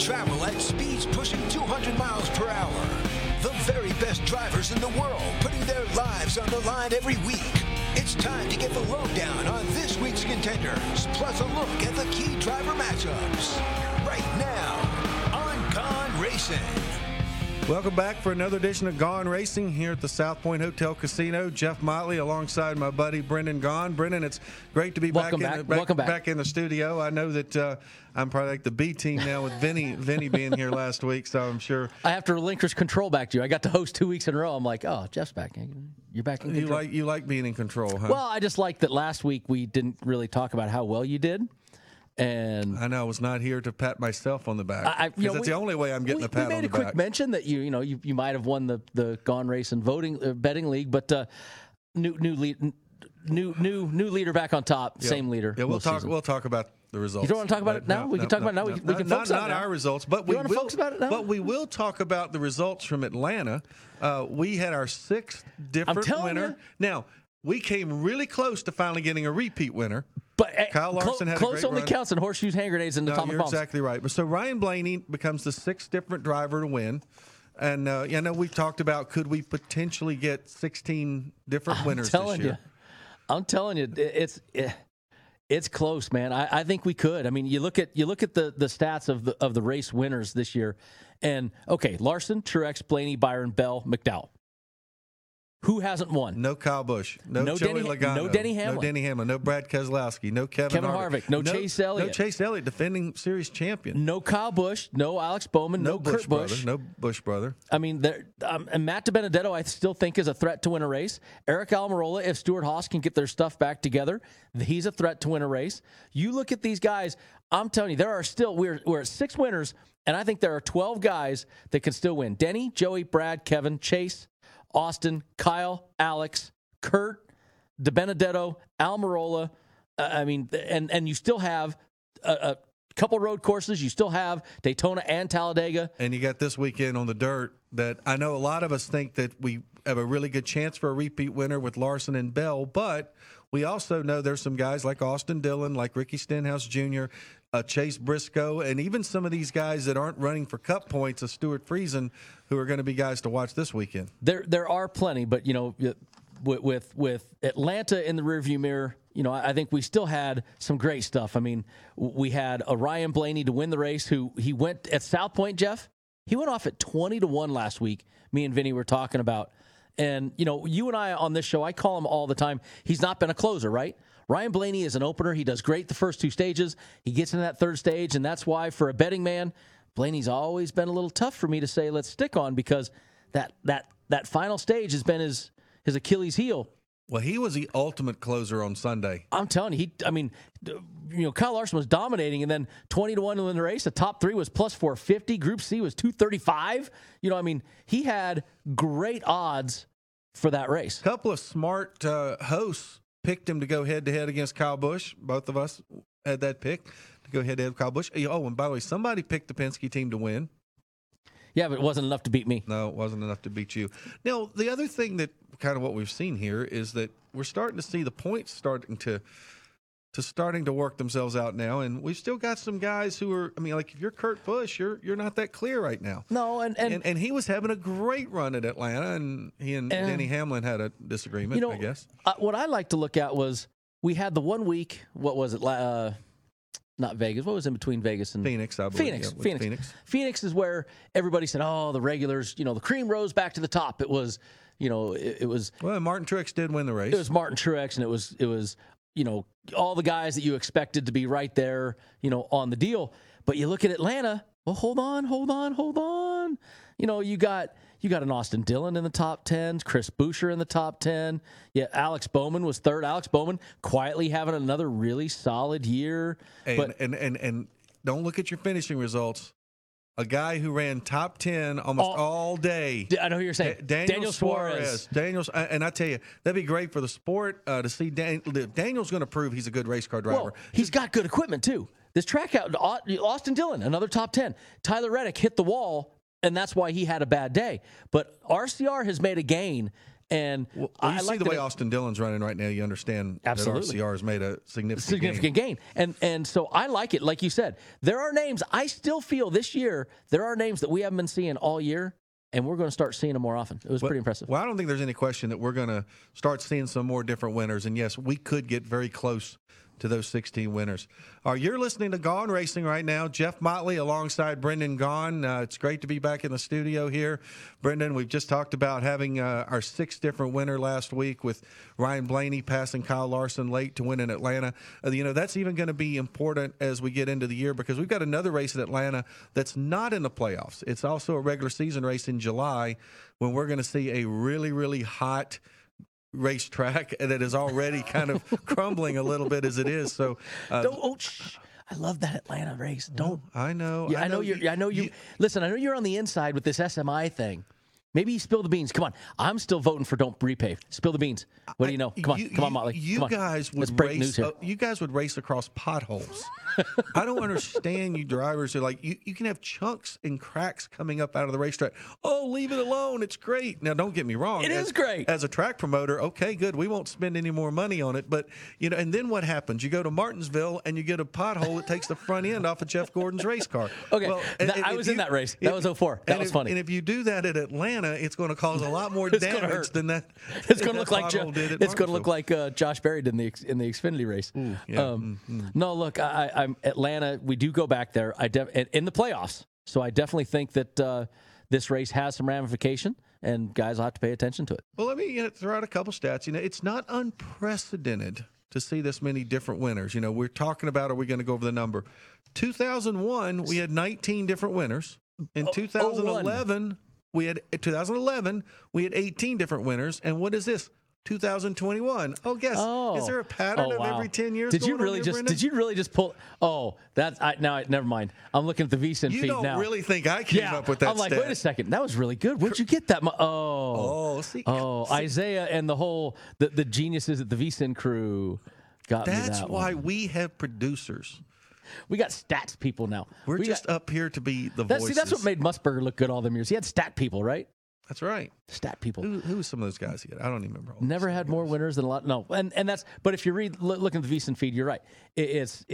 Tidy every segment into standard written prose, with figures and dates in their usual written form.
travel at speeds pushing 200 miles per hour. The very best drivers in the world putting their lives on the line every week. It's time to get the lowdown on this week's contenders, plus a look at the key driver matchups. Right now on Gone Racing. Welcome back for another edition of Gone Racing here at the South Point Hotel Casino. Jeff Motley alongside my buddy Brendan Gaughan. Brendan, it's great to be back in the studio. I know that I'm probably like the B team now with Vinny being here last week, so I'm sure I have to relinquish control back to you. I got to host 2 weeks in a row. I'm like, oh, Jeff's back. You're back in control. You like being in control, huh? Well, I just like that last week we didn't really talk about how well you did. And I know I was not here to pat myself on the back because that's the only way I'm getting a pat on the back. We made a quick mention that you might have won the Gone Racing betting league, but new leader back on top, same leader. Yeah, we'll talk about the results. You don't want to talk about it now? We can talk about it now. We can focus on it now. Not our results, but we will talk about the results from Atlanta. We had our sixth different winner. Now, we came really close to finally getting a repeat winner. But Kyle Larson had a close great only run. Counts in horseshoes, hand grenades, and atomic bombs. You're exactly right. But so Ryan Blaney becomes the sixth different driver to win. And, I know we've talked about could we potentially get 16 different winners this year. I'm telling you, it's close, man. I think we could. I mean, you look at the stats of the race winners this year, and okay, Larson, Truex, Blaney, Byron, Bell, McDowell. Who hasn't won? No Kyle Busch. No Joey Logano. No Denny Hamlin. No Denny Hamlin. No Brad Keselowski. No Kevin Harvick. No Chase Elliott. No Chase Elliott, defending series champion. No Kyle Busch. No Alex Bowman. No Kurt Busch. No Busch brother. I mean, and Matt DiBenedetto, I still think is a threat to win a race. Eric Almirola, if Stewart Haas can get their stuff back together, he's a threat to win a race. You look at these guys. I'm telling you, there are still we're at 6 winners, and I think there are 12 guys that can still win. Denny, Joey, Brad, Kevin, Chase, Austin, Kyle, Alex, Kurt, DiBenedetto, Almirola. I mean, and you still have a couple road courses. You still have Daytona and Talladega. And you got this weekend on the dirt that I know a lot of us think that we have a really good chance for a repeat winner with Larson and Bell, but we also know there's some guys like Austin Dillon, like Ricky Stenhouse Jr., Chase Briscoe, and even some of these guys that aren't running for cup points, of Stuart Friesen, who are going to be guys to watch this weekend. There are plenty, but with Atlanta in the rearview mirror, I think we still had some great stuff. I mean, we had a Ryan Blaney to win the race. He went at South Point, Jeff. He went off at 20-1 last week. Me and Vinny were talking about, and you and I on this show, I call him all the time. He's not been a closer, right? Ryan Blaney is an opener. He does great the first 2 stages. He gets into that third stage, and that's why, for a betting man, Blaney's always been a little tough for me to say let's stick on, because that final stage has been his Achilles heel. Well, he was the ultimate closer on Sunday. I'm telling you, Kyle Larson was dominating, and then 20-1 to win the race. The top 3 was plus 450. Group C was 235. He had great odds for that race. A couple of smart hosts picked him to go head-to-head against Kyle Busch. Both of us had that pick to go head-to-head with Kyle Busch. Oh, and by the way, somebody picked the Penske team to win. Yeah, but it wasn't enough to beat me. No, it wasn't enough to beat you. Now, the other thing that kind of what we've seen here is that we're starting to see the points starting to work themselves out now, and we've still got some guys who are. I mean, like if you're Kurt Busch, you're not that clear right now. No, and he was having a great run at Atlanta, and he and Denny Hamlin had a disagreement. I guess what I like to look at was we had the 1 week. What was it? Not Vegas. What was in between Vegas and Phoenix? I believe. Phoenix. Phoenix is where everybody said, "Oh, the regulars." The cream rose back to the top. It was. It was. Well, Martin Truex did win the race. It was Martin Truex, and it was. All the guys that you expected to be right there, on the deal. But you look at Atlanta, well, hold on. You got an Austin Dillon in the top 10, Chris Buescher in the top 10. Yeah, Alex Bowman was third. Alex Bowman quietly having another really solid year. And don't look at your finishing results. A guy who ran top 10 almost all day. I know who you're saying. Daniel Suarez. And I tell you, that'd be great for the sport to see. Daniel's going to prove he's a good race car driver. Well, he's got good equipment, too. This track out, Austin Dillon, another top 10. Tyler Reddick hit the wall, and that's why he had a bad day. But RCR has made a gain, And Well, I you see like the way that Austin Dillon's running right now, you understand Absolutely. that RCR has made a significant gain. And so I like it. Like you said, there are names. I still feel this year there are names that we haven't been seeing all year, and we're going to start seeing them more often. It was pretty impressive. Well, I don't think there's any question that we're going to start seeing some more different winners. And yes, we could get very close to those 16 winners. You're listening to Gone Racing right now. Jeff Motley alongside Brendan Gaughan. It's great to be back in the studio here. Brendan, we've just talked about having our 6th different winner last week with Ryan Blaney passing Kyle Larson late to win in Atlanta. That's even going to be important as we get into the year because we've got another race at Atlanta that's not in the playoffs. It's also a regular season race in July when we're going to see a really, really hot racetrack that is already kind of crumbling a little bit as it is. So, I love that Atlanta race. Don't. I know. Yeah, I know you. Listen, I know you're on the inside with this SMI thing. Maybe you spill the beans. Come on. I'm still voting for don't repave. Spill the beans. What do you know? Come on, Motley. You guys would race. You guys would race across potholes. I don't understand you drivers who are like you can have chunks and cracks coming up out of the racetrack. Oh, leave it alone. It's great. Now, don't get me wrong. It is great. As a track promoter, okay, good. We won't spend any more money on it. But and then what happens? You go to Martinsville and you get a pothole that takes the front end off of Jeff Gordon's race car. Okay, well, I was in that race. That was 04. That was funny. And if you do that at Atlanta, it's going to cause a lot more damage than that. It's going to look like it's going to look like Josh Berry did in the Xfinity race. Ooh, yeah. No, look, I'm Atlanta. We do go back there. In the playoffs. So I definitely think that this race has some ramification, and guys will have to pay attention to it. Well, let me throw out a couple stats. It's not unprecedented to see this many different winners. We're talking about, are we going to go over the number? 2001, we had 19 different winners. In 2011, we had 18 different winners. And what is this? 2021. Oh, guess. Is there a pattern of every 10 years? Did you really just pull? Oh, never mind. I'm looking at the VSiN feed now. You don't really think I came up with that? I'm like, stat. wait a second. That was really good. Where'd you get that? See. Isaiah and the whole the geniuses at the VSiN crew got me that. That's why we have producers. We got stats people now. We're just up here to be the voices. See, that's what made Musburger look good all them years. He had stat people, right? That's right. Stat people. Who was some of those guys he had? I don't even remember. Never had more winners than a lot. No, and that's. But if you look at the VSiN feed, you're right. It's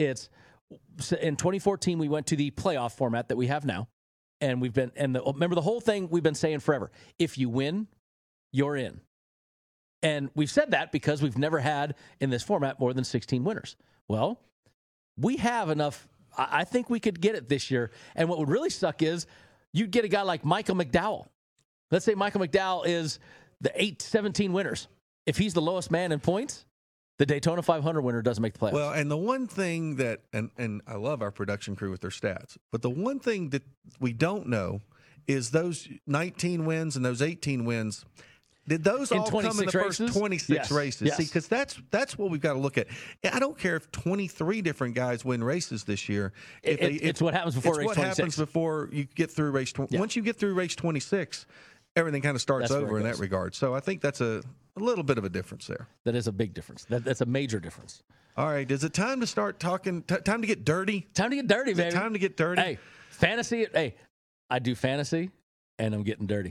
in 2014 we went to the playoff format that we have now, and remember the whole thing we've been saying forever. If you win, you're in, and we've said that because we've never had in this format more than 16 winners. Well, we have enough. I think we could get it this year. And what would really suck is you'd get a guy like Michael McDowell. Let's say Michael McDowell is the 17 winners. If he's the lowest man in points, the Daytona 500 winner doesn't make the playoffs. Well, and the one thing that, and I love our production crew with their stats, but the one thing that we don't know is those 19 wins and those 18 wins, did those all come in the first 26 races? Yes. See, because that's what we've got to look at. I don't care if 23 different guys win races this year. It's what happens before race 26. It's what happens before you get through race 20. Yeah. Once you get through race 26, everything kind of starts over in that regard. So I think that's a little bit of a difference there. That is a big difference. That's a major difference. All right. Is it time to start talking? Time to get dirty? Time to get dirty, baby. Time to get dirty? Hey, fantasy. Hey, I do fantasy, and I'm getting dirty.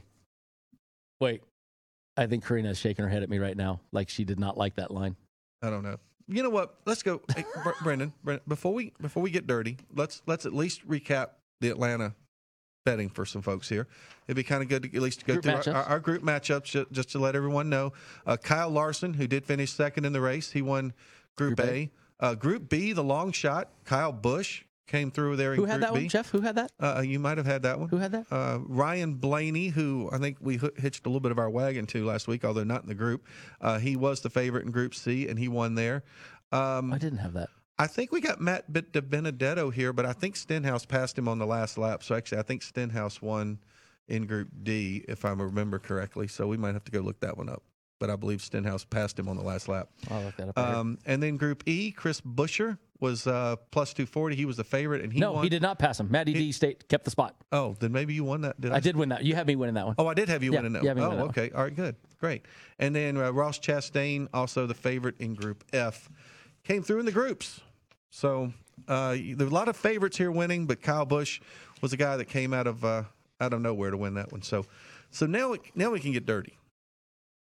Wait. I think Karina is shaking her head at me right now like she did not like that line. I don't know. You know what? Let's go. Hey, Brendan, before we get dirty, let's at least recap the Atlanta betting for some folks here. It'd be kind of good to at least go through our group matchups just to let everyone know. Kyle Larson, who did finish second in the race, he won Group A. Group B, the long shot, Kyle Busch came through there in Group B. Who had that one, Jeff? Who had that? You might have had that one. Who had that? Ryan Blaney, who I think we hitched a little bit of our wagon to last week, although not in the group. He was the favorite in Group C, and he won there. I didn't have that. I think we got Matt DiBenedetto here, but I think Stenhouse passed him on the last lap. So actually, I think Stenhouse won in Group D, if I remember correctly. So we might have to go look that one up. But I believe Stenhouse passed him on the last lap. I'll look that up. And then Group E, Chris Buescher was plus 240. He was the favorite, and he won. He did not pass him. Matty D kept the spot. Oh, then maybe you won that. I did win that. You had me winning that one. Oh, I did have you winning that one. Oh, okay. All right, good. Great. And then Ross Chastain, also the favorite in Group F, came through in the groups. So there are a lot of favorites here winning, but Kyle Busch was a guy that came out of nowhere to win that one. So now we can get dirty.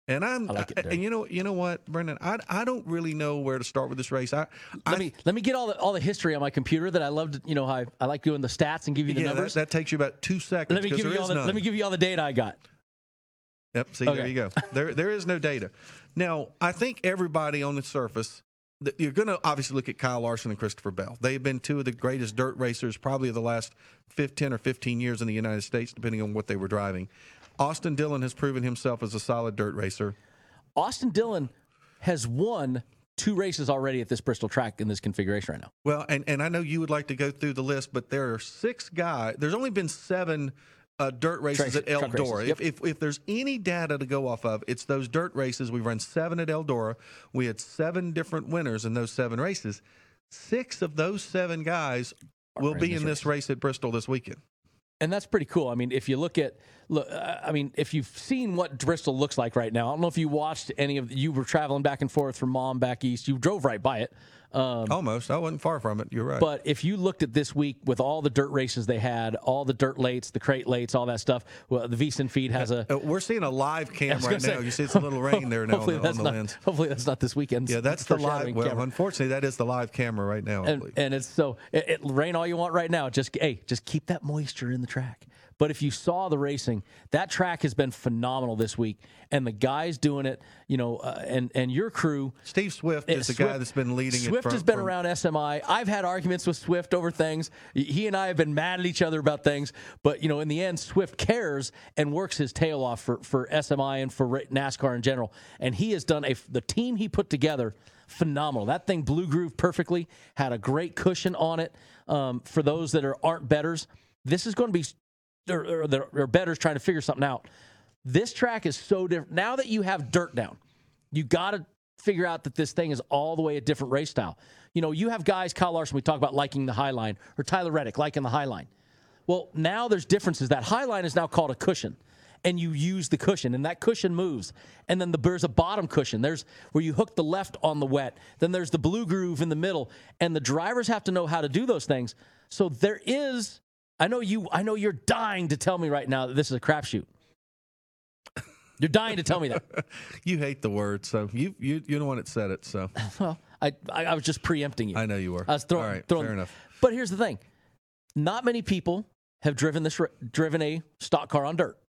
And I like it, and you know what, Brendan, I don't really know where to start with this race. Let me get all the history on my computer that I love to, how I like doing the stats and give you the numbers. That takes you about 2 seconds. Let me give you all the data I got. Yep. See, There you go. There is no data. Now, I think everybody on the surface, you're going to obviously look at Kyle Larson and Christopher Bell. They've been two of the greatest dirt racers probably of the last 10 or 15 years in the United States, depending on what they were driving. Austin Dillon has proven himself as a solid dirt racer. Austin Dillon has won 2 races already at this Bristol track in this configuration right now. Well, and I know you would like to go through the list, but there are 6 guys. There's only been 7 dirt races at Eldora. Yep. If there's any data to go off of, it's those dirt races. We've run 7 at Eldora. We had 7 different winners in those 7 races. 6 of those 7 guys will be in this race at Bristol this weekend. And that's pretty cool. I mean, if you if you've seen what Bristol looks like right now, I don't know if you watched you were traveling back and forth from Mom back east. You drove right by it. Almost. I wasn't far from it. You're right. But if you looked at this week with all the dirt races they had, all the dirt lates, the crate lates, all that stuff, well, the VSiN feed has we're seeing a live cam right now. You see it's a little rain there now on the lens. Hopefully that's not this weekend. Yeah, that's the live. Well, unfortunately, that is the live camera right now. And it's so it rain all you want right now. Just keep that moisture in the track. But if you saw the racing, that track has been phenomenal this week, and the guys doing it, and your crew. Steve Swift is the guy that's been leading it. Swift has been around SMI. I've had arguments with Swift over things. He and I have been mad at each other about things, but in the end, Swift cares and works his tail off for SMI and for NASCAR in general. And he has done the team he put together. Phenomenal. That thing blue grooved perfectly. Had a great cushion on it. For those that aren't bettors, this is going to be. Or bettors trying to figure something out. This track is so different. Now that you have dirt down, you got to figure out that this thing is all the way a different race style. You have guys, Kyle Larson, we talk about liking the High Line, or Tyler Reddick liking the High Line. Well, now there's differences. That High Line is now called a cushion, and you use the cushion, and that cushion moves. And then there's a bottom cushion. There's where you hook the left on the wet. Then there's the blue groove in the middle, and the drivers have to know how to do those things. So there is... I know you're dying to tell me right now that this is a crapshoot. You're dying to tell me that. You hate the word, so you're the one that said it. So well, I was just preempting you. I know you were. I was throwing. All right, fair enough. But here's the thing: not many people have driven a stock car on dirt.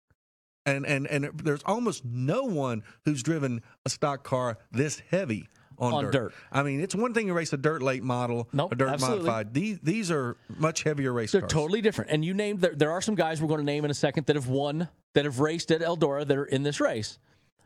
And there's almost no one who's driven a stock car this heavy on dirt. I mean, it's one thing to race a dirt late model, a dirt absolutely. Modified. These are much heavier race cars. They're totally different. And you named there are some guys we're going to name in a second that have raced at Eldora that are in this race.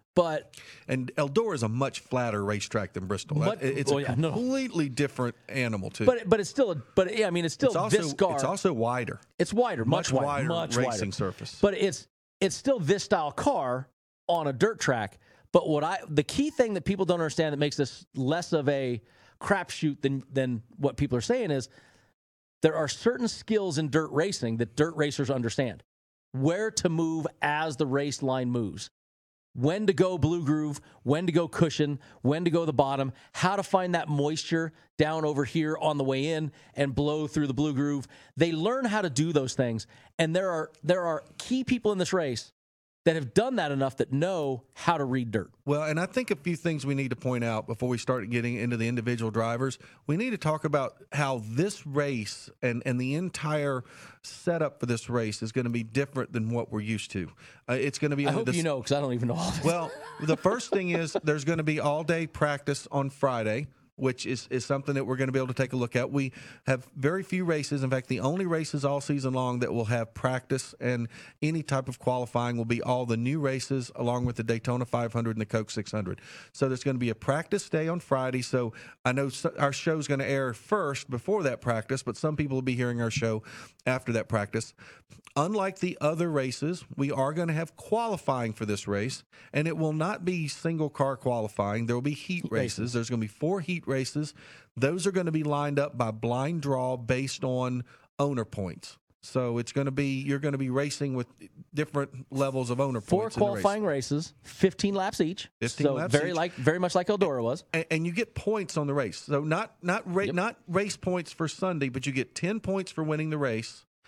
And Eldora is a much flatter racetrack than Bristol. It's a completely different animal too. But it's still this car. It's also wider. It's wider, much wider racing surface. But it's still this style car on a dirt track. But the key thing that people don't understand that makes this less of a crapshoot than what people are saying is there are certain skills in dirt racing that dirt racers understand. Where to move as the race line moves. When to go blue groove, when to go cushion, when to go the bottom, how to find that moisture down over here on the way in and blow through the blue groove. They learn how to do those things. And there are key people in this race that have done that enough that know how to read dirt. Well, and I think a few things we need to point out before we start getting into the individual drivers. We need to talk about how this race and the entire setup for this race is going to be different than what we're used to. It's going to be. I hope you know, because I don't even know all this. Well, the first thing is there's going to be all-day practice on Friday, which is something that we're going to be able to take a look at. We have very few races. In fact, the only races all season long that will have practice and any type of qualifying will be all the new races along with the Daytona 500 and the Coke 600. So there's going to be a practice day on Friday. So I know our show's going to air first before that practice, but some people will be hearing our show after that practice. Unlike the other races, we are going to have qualifying for this race, and it will not be single car qualifying. There will be heat races. There's going to be 4 heat races. Those are going to be lined up by blind draw based on owner points. So it's going to be you're going to be racing with different levels of owner points. 4 qualifying races, 15 laps each. 15 laps each. Very much like Eldora was. And you get points on the race. So not race points for Sunday, but you get 10 points for winning the race.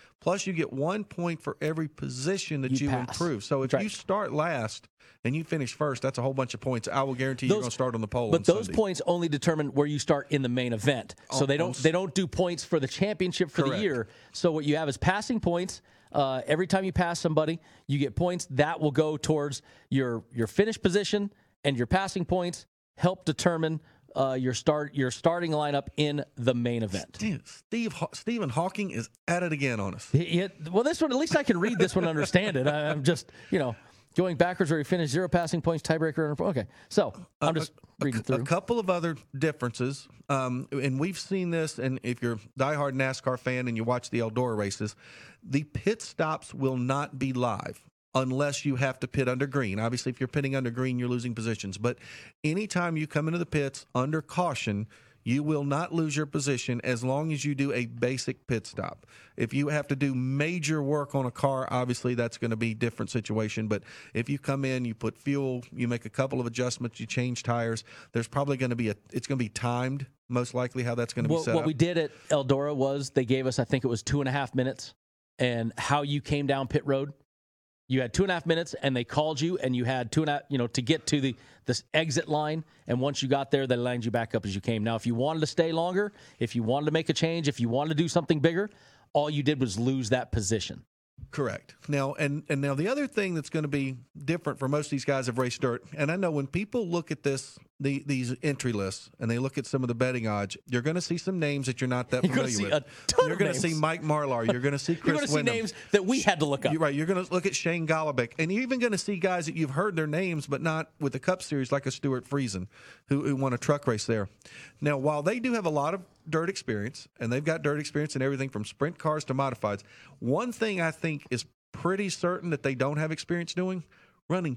Plus, you get 1 point for every position that you pass. improve. So if That's right. you start last and you finish first, that's a whole bunch of points. I will guarantee you're going to start on the pole. But on those Sunday. points only determine where you start in the main event. So they don't do points for the championship for Correct. the year. So what you have is passing points. Every time you pass somebody, you get points that will go towards your finish position, and your passing points help determine your starting lineup in the main event. Stephen Hawking is at it again on us. Well, this one, at least I can read this one and understand it. I'm just, going backwards where he finished 0 passing points, tiebreaker. Okay, so I'm just reading through. A couple of other differences, and we've seen this, and if you're a diehard NASCAR fan and you watch the Eldora races, the pit stops will not be live unless you have to pit under green. Obviously, if you're pitting under green, you're losing positions. But anytime you come into the pits under caution, you will not lose your position as long as you do a basic pit stop. If you have to do major work on a car, obviously that's going to be a different situation. But if you come in, you put fuel, you make a couple of adjustments, you change tires, there's probably going to be it's going to be timed, most likely how that's going to be set up. What we did at Eldora was they gave us, I think it was 2.5 minutes, and how you came down pit road. You had 2.5 minutes, and they called you, and you had 2.5, to get to this exit line. And once you got there, they lined you back up as you came. Now, if you wanted to stay longer, if you wanted to make a change, if you wanted to do something bigger, all you did was lose that position. Correct. Now, and now the other thing that's going to be different for most of these guys have raced dirt, and I know when people look at these entry lists and they look at some of the betting odds, you're going to see some names that you're not that familiar with. You're going to see Mike Marlar. You're going to see Chris You're going to see Windham. names that we had to look up. You're going to look at Shane Golobic, and you're even going to see guys that you've heard their names, but not with the Cup Series, like a Stuart Friesen, who won a truck race there. Now, while they do have a lot of dirt experience, and they've got dirt experience in everything from sprint cars to modifieds, one thing I think is pretty certain that they don't have experience doing, running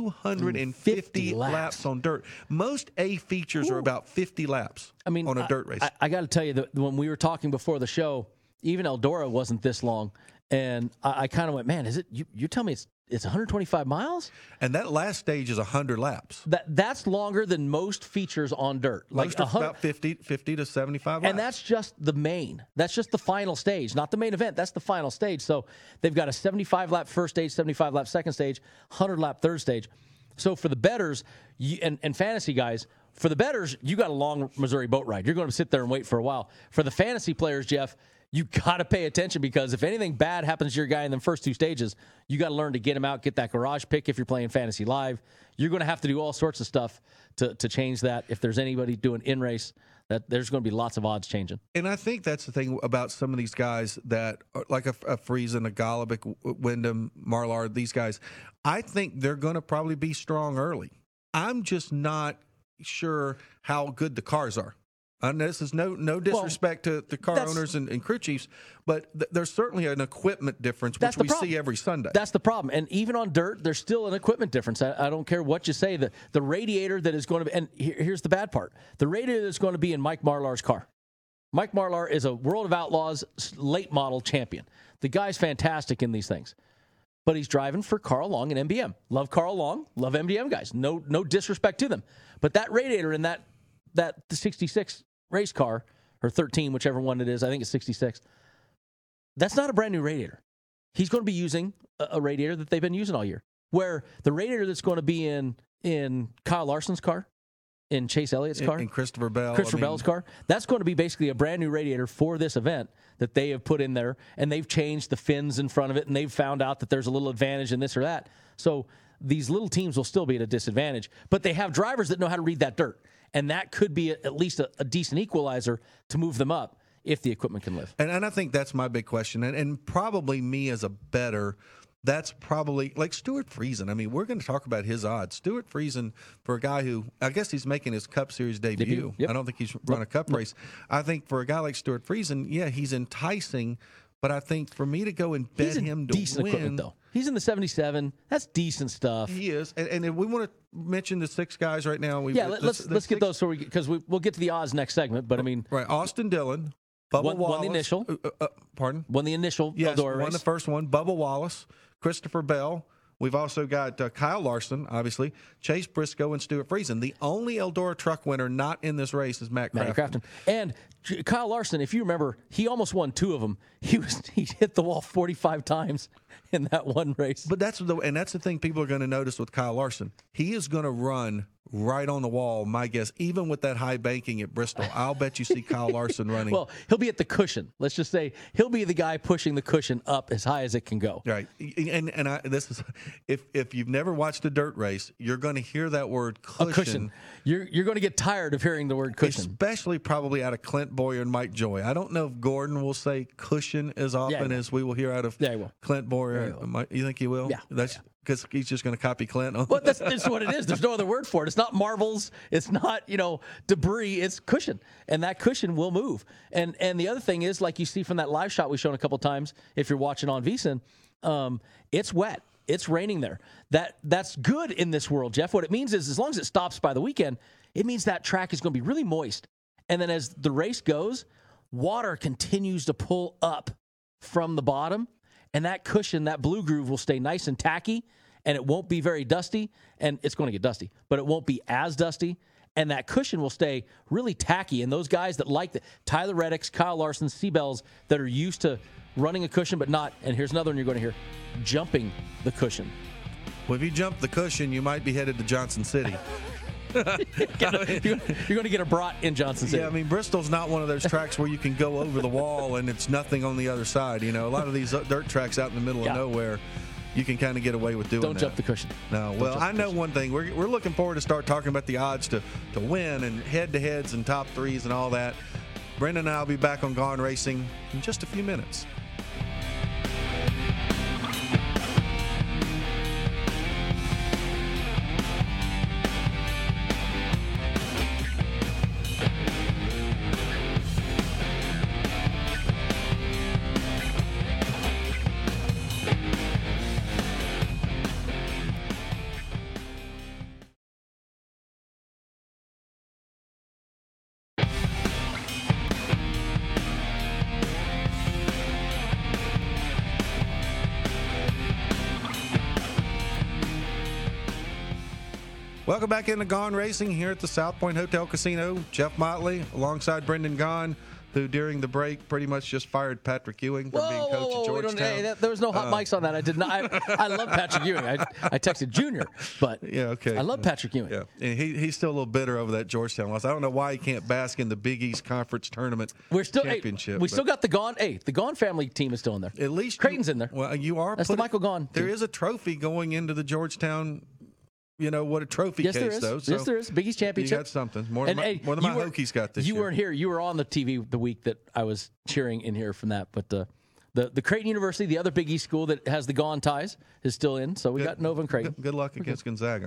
250 laps on dirt. Most A features are about 50 laps on a dirt race. I got to tell you that when we were talking before the show, even Eldora wasn't this long. And I kind of went, man, is it? You tell me it's 125 miles? And that last stage is 100 laps. That's longer than most features on dirt. Most are about 50 to 75 laps. And that's just the main. That's just the final stage, not the main event. That's the final stage. So they've got a 75-lap first stage, 75-lap second stage, 100-lap third stage. So for the bettors and fantasy guys, for the bettors, you got a long Missouri boat ride. You're going to sit there and wait for a while. For the fantasy players, Jeff, you got to pay attention, because if anything bad happens to your guy in the first two stages, you got to learn to get him out, get that garage pick if you're playing Fantasy Live. You're going to have to do all sorts of stuff to change that. If there's anybody doing in-race, that there's going to be lots of odds changing. And I think that's the thing about some of these guys that are like a Friesen, a Golobic, Windham, Marlar, these guys. I think they're going to probably be strong early. I'm just not sure how good the cars are. And this is no disrespect to the car owners and crew chiefs, but there's certainly an equipment difference, which we see every Sunday. That's the problem. And even on dirt, there's still an equipment difference. I don't care what you say. The radiator that is going to be, and here's the bad part, the radiator that's going to be in Mike Marlar's car. Mike Marlar is a World of Outlaws late model champion. The guy's fantastic in these things. But he's driving for Carl Long and MBM. Love Carl Long, love MBM guys. No disrespect to them. But that radiator in that 66 race car, or 13, whichever one it is, I think it's 66, that's not a brand new radiator. He's going to be using a radiator that they've been using all year. Where the radiator that's going to be in Kyle Larson's car, in Chase Elliott's car, in Christopher Bell's car, that's going to be basically a brand new radiator for this event that they have put in there, and they've changed the fins in front of it, and they've found out that there's a little advantage in this or that. So these little teams will still be at a disadvantage, but they have drivers that know how to read that dirt. And that could be at least a decent equalizer to move them up if the equipment can live. And I think that's my big question. And probably me as a bettor, that's probably like Stuart Friesen. I mean, we're going to talk about his odds. Stuart Friesen, for a guy who, I guess he's making his Cup Series debut. Yep. I don't think he's run a Cup race. I think for a guy like Stuart Friesen, yeah, he's enticing. But I think for me to go and bet him to decent win, equipment, though. He's in the 77. That's decent stuff. He is. And if we want to mention the six guys right now. Let's get those because we'll get to the odds next segment. But I mean, right, Austin Dillon, Bubba Wallace, won the initial. Pardon? Won the initial. Yes, Eldora won race. the first one. Bubba Wallace, Christopher Bell, We've also got Kyle Larson, obviously, Chase Briscoe, and Stuart Friesen. The only Eldora truck winner not in this race is Matt Crafton. And Kyle Larson, if you remember, he almost won 2 of them. He hit the wall 45 times in that one race. But that's the thing people are going to notice with Kyle Larson. He is going to run right on the wall, my guess, even with that high banking at Bristol. I'll bet you see Kyle Larson running. Well, he'll be at the cushion. Let's just say he'll be the guy pushing the cushion up as high as it can go. Right. This is if you've never watched a dirt race, you're going to hear that word cushion. A cushion. You're going to get tired of hearing the word cushion. Especially probably out of Clint Boyer and Mike Joy. I don't know if Gordon will say cushion as often as we will hear out of Clint Boyer. You think he will? Yeah. That's because he's just going to copy Clint. Well, that's what it is. There's no other word for it. It's not marbles. It's not, debris. It's cushion. And that cushion will move. And the other thing is, like you see from that live shot we've shown a couple times, if you're watching on VSiN, it's wet. It's raining there. That's good in this world, Jeff. What it means is as long as it stops by the weekend, it means that track is going to be really moist. And then as the race goes, water continues to pull up from the bottom. And that cushion, that blue groove will stay nice and tacky, and it won't be very dusty. And it's going to get dusty, but it won't be as dusty. And that cushion will stay really tacky. And those guys that like Tyler Reddick's, Kyle Larson, Seabells, that are used to running a cushion but not, and here's another one you're going to hear, jumping the cushion. Well, if you jump the cushion, you might be headed to Johnson City. You're going to get a brat in Johnson City. Yeah, I mean, Bristol's not one of those tracks where you can go over the wall and it's nothing on the other side. A lot of these dirt tracks out in the middle of nowhere, you can kind of get away with doing that. Don't jump the cushion. No, well, I know one thing. We're looking forward to start talking about the odds to win and head-to-heads and top threes and all that. Brendan and I will be back on Gone Racing in just a few minutes. Welcome back into Gone Racing here at the South Point Hotel Casino. Jeff Motley alongside Brendan Gaughan, who during the break pretty much just fired Patrick Ewing for being coach at Georgetown. There was no hot mics on that. I did not. I love Patrick Ewing. I texted Junior, but I love Patrick Ewing. Yeah, and he's still a little bitter over that Georgetown loss. I don't know why he can't bask in the Big East Conference Tournament championship. We still got the Gaughan. The Gaughan family team is still in there. At least Creighton's in there. Well, you are. That's the Michael Gaughan. There is a trophy going into the Georgetown. What a trophy case, though. So yes, there is. Big East Championship. You got something. More than my Hokies got this year. You weren't here. You were on the TV the week that I was cheering in here from that. But the Creighton University, the other Big East school that has the Gaughan ties, is still in. So we got Nova and Creighton. Good luck against Gonzaga.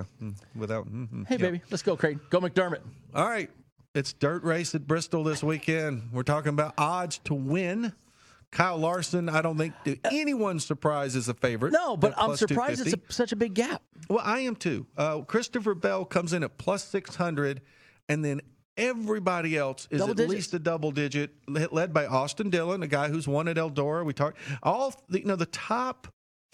Hey, baby. Let's go, Creighton. Go McDermott. All right. It's dirt race at Bristol this weekend. We're talking about odds to win. Kyle Larson, I don't think anyone's surprised is a favorite. No, but I'm surprised it's such a big gap. Well, I am too. Christopher Bell comes in at plus 600, and then everybody else is least a double digit, led by Austin Dillon, a guy who's won at Eldora. We talked the top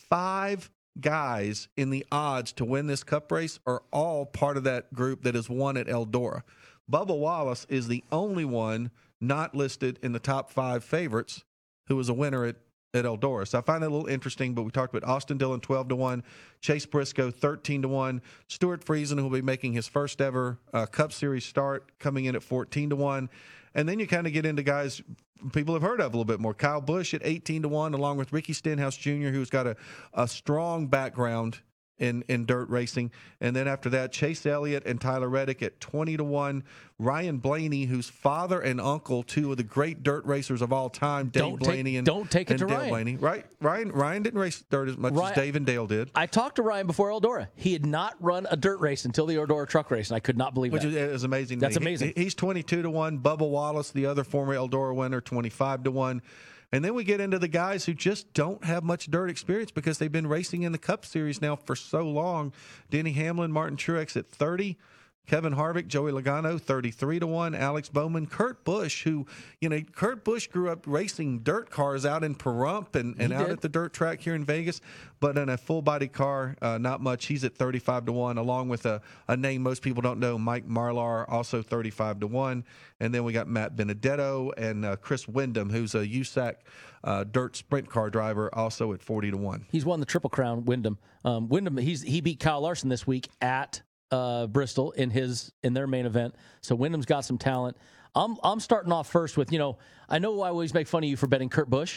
5 guys in the odds to win this Cup race are all part of that group that has won at Eldora. Bubba Wallace is the only one not listed in the top 5 favorites who was a winner at Eldora. So I find that a little interesting, but we talked about Austin Dillon, 12-1, Chase Briscoe, 13-1, Stuart Friesen, who will be making his first ever Cup Series start, coming in at 14-1. And then you kind of get into guys people have heard of a little bit more. Kyle Busch at 18-1, along with Ricky Stenhouse Jr., who's got a strong background in dirt racing. And then after that, Chase Elliott and Tyler Reddick at 20-1. Ryan Blaney, whose father and uncle, 2 of the great dirt racers of all time, Dave Blaney and don't take it to Dale Ryan. Blaney. Right? Ryan didn't race dirt as much as Dave and Dale did. I talked to Ryan before Eldora. He had not run a dirt race until the Eldora truck race, and I could not believe Which that. is amazing. That's amazing. He's 22-1. Bubba Wallace, the other former Eldora winner, 25-1. And then we get into the guys who just don't have much dirt experience because they've been racing in the Cup Series now for so long. Denny Hamlin, Martin Truex at 30. Kevin Harvick, Joey Logano, 33-1. Alex Bowman, Kurt Busch, who, Kurt Busch grew up racing dirt cars out in Pahrump and out at the dirt track here in Vegas. But in a full-body car, not much. He's at 35-1, along with a name most people don't know, Mike Marlar, also 35-1. And then we got Matt Benedetto and Chris Windom, who's a USAC dirt sprint car driver, also at 40-1. He's won the Triple Crown, Windom. Windom, he beat Kyle Larson this week at Bristol in their main event. So Wyndham's got some talent. I'm starting off first with, I know I always make fun of you for betting Kurt Busch.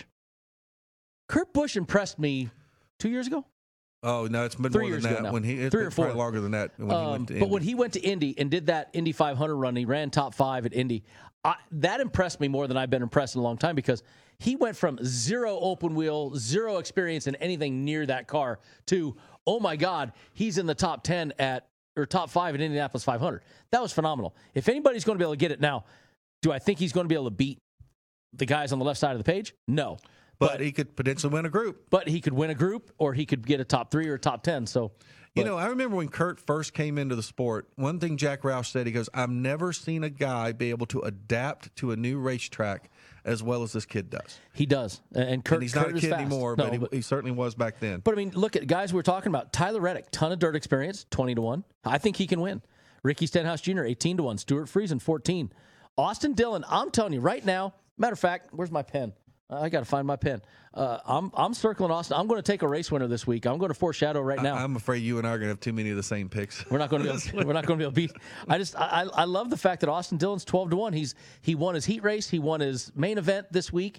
Kurt Busch impressed me 2 years ago. Oh, no, it's been 3 more years than ago that. now. When it's 3 or been 4. probably longer than that. When he went to Indy. But when he went to Indy and did that Indy 500 run, he ran top 5 at Indy. That impressed me more than I've been impressed in a long time, because he went from 0 open wheel, 0 experience in anything near that car to, oh my God, he's in the top 10 or top 5 at Indianapolis 500. That was phenomenal. If anybody's going to be able to get it now, do I think he's going to be able to beat the guys on the left side of the page? No. But he could potentially win a group. But he could win a group, or he could get a top 3 or a top 10. So, I remember when Kurt first came into the sport, one thing Jack Roush said, he goes, I've never seen a guy be able to adapt to a new racetrack as well as this kid does. He does. And Kurt, he's not Kurt a kid is fast. anymore, No, but he certainly was back then. But, I mean, look at guys we're talking about. Tyler Reddick, ton of dirt experience, 20-1. I think he can win. Ricky Stenhouse Jr., 18-1. Stuart Friesen, 14. Austin Dillon, I'm telling you right now, matter of fact, where's my pen? I got to find my pen. I'm circling Austin. I'm going to take a race winner this week. I'm going to foreshadow right now. I'm afraid you and I are going to have too many of the same picks. We're not going to be able to beat. I love the fact that Austin Dillon's 12-1. He won his heat race. He won his main event this week